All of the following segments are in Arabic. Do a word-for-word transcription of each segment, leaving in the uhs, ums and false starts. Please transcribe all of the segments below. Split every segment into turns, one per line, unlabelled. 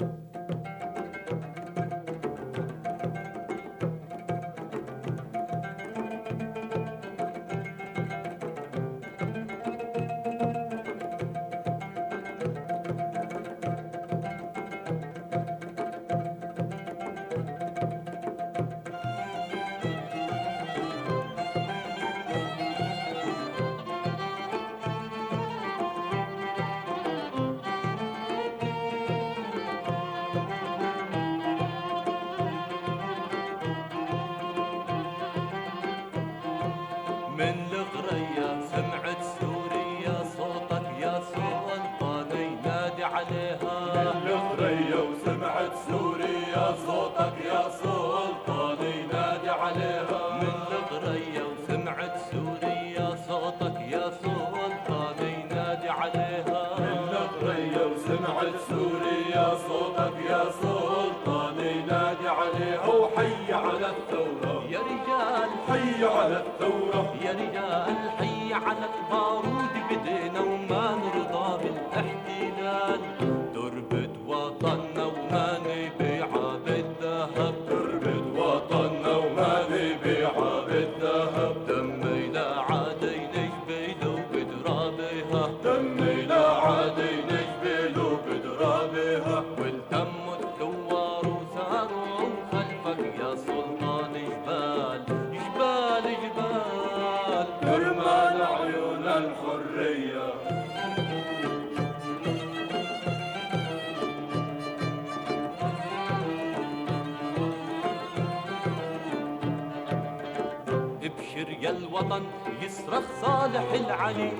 من الغرية سمعت سوريا صوتك يا سلطان ينادي عليها.
من الغرية وسمعت سوريا صوتك يا سلطان ينادي عليها.
من الغرية وسمعت سوريا صوتك يا سلطان ينادي عليها.
من الغرية وسمعت سوريا صوتك يا سلطان ينادي عليها. وحي على الثورة
يا رجال،
حي على الثورة
يا رجال، حي على البارود بدينا وما نرضى بالاحتلال. تربة وطننا وما نبيعها بالذهب.
تربة وطننا وما نبيعها بالذهب.
دمي لا عادي نجبيلو بترابها.
دمي لا عادي نجبيلو بترابها.
والتموا الثوار وساروا خلفك يا سلطان. جبال جبال جبال
كرمال عيون الحرية.
ابشر يا الوطن يصرخ صالح العلي.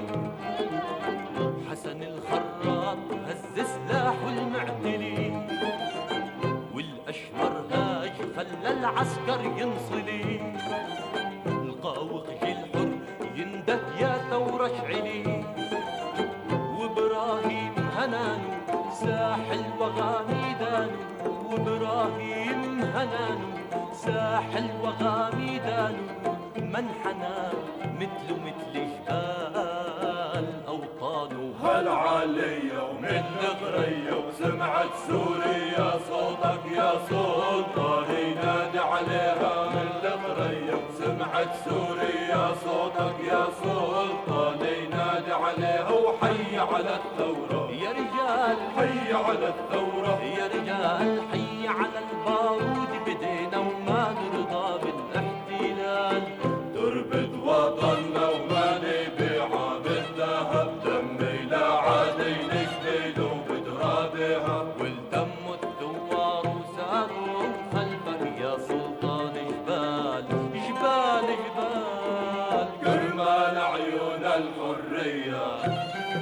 حسن الخراط هز سلاحه المعتلي. والأشمر هاج خلى العسكر ينصلي. القاوق الحر ينده يا ثورة اشعلي. وابراهيم هنانو ساحل وغاميدانو. وابراهيم هنانو ساحل وغاميدانو. منحنى مثل مثل جبال أوطانه.
هالعالية ومن الغرية وسمعت سوريا صوتك يا سلطان ينادي عليها. من الغرية وسمعت سوريا صوتك يا سلطان ينادي عليها. وحي على الثورة
يا رجال،
حي على الثورة
يا رجال، حي على البارود بدينا وما نرضى بالاحتلال.
تربة وطننا وما نبيعها بالذهب. دمي لا عادي نجبيلو بترابها.
والتموا الثوار وساروا خلفك يا سلطان. جبال جبال جبال
كرمال عيون الحرية.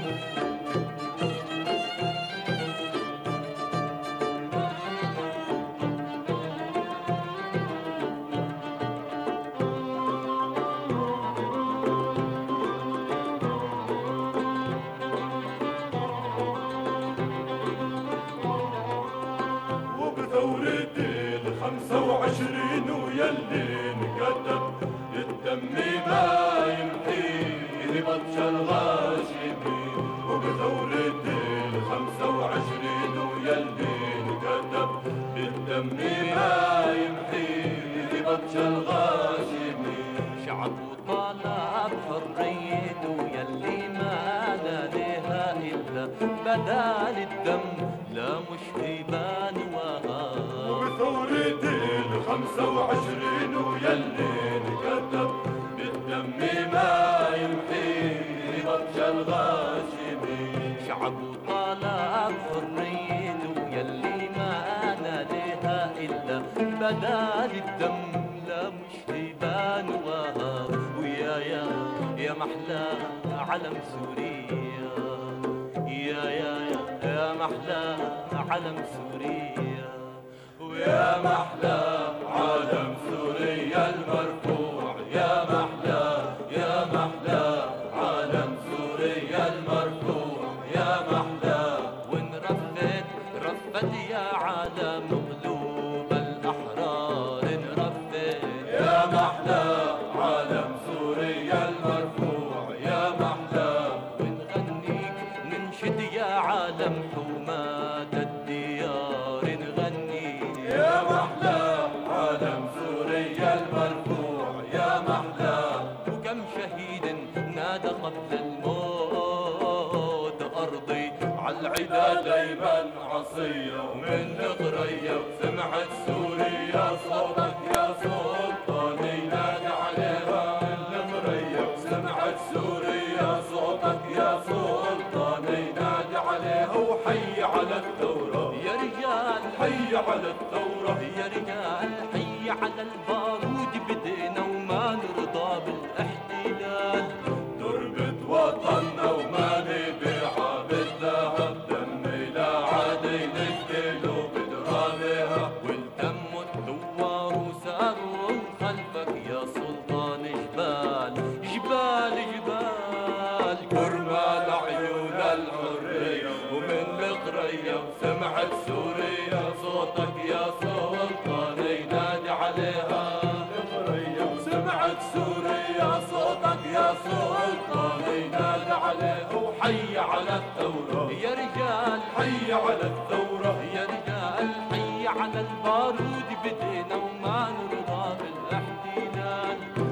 وبثورة الخمسة وعشرين ويلي انكتب الدم ما يمحيه بطش الغاشمي. وبثورة الخمسة وعشرين ويلي انكتب الدم ما يمحيه بطش الغاشمي.
شعب وطالب حريته يلي ما لها إلا بدال الدم. لا مش هيبان وهاب.
وبثورة الخمسة وعشرين ويلي انكتب بالدم ما يمحيه بطش الغاشمي.
شعب وطالب حريته يلي ما لها إلا بدال الدم. لا مش هيبان وهاب. ويا يا يا محلى علم سوريا. يا يا يا يا محلى علم سوريا.
ويا محلى علم سوريا المرفوع. يا محلى يا محلى علم سوريا المرفوع. يا محلى
وان رفت رفت يا عالم قلوب الأحرار. ان رفت
يا محلى علم سوريا المرفوع. يا محلى
ونغنيك ننشد يا عالم حماة الديار.
محلاه.
وكم شهيد نادى قبل الموت أرضي
عالعدا دايما عصية ومن القرية وسمعت سوريا صوتك يا سلطان ينادي عليها. من القرية وسمعت سوريا صوتك يا سلطان ينادي عليها. وحي على الثورة
يا رجال،
حي على الثورة
يا رجال حي على البارود، بدينا وما نرضى بالاحتلال.
تربة وطننا وما نبيعها بالذهب، دمي لا عادي نقتله بدرابها.
والدم الثوار وساروا خلفك يا سلطان، جبال جبال جبال
كرمال عيون الحرية ومن القرية وسمعت سوريا صوتك يا سلطان ينادي عليها. القرية وسمعت سوريا صوتك يا سلطان ينادي عليها. وحي على الثورة
يا رجال،
حي على الثورة
يا رجال حي على البارود، بدينا وما نرضى بالاحتلال.